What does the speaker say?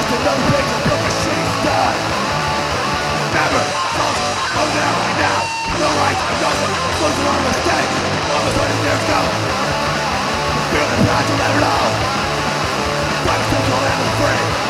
another page of book of shitty stuff. Remember, folks, oh now, and now, no rights, nothing, closing on mistakes, almost letting theirs go. Feel the pride to let it all. Fight to call out free.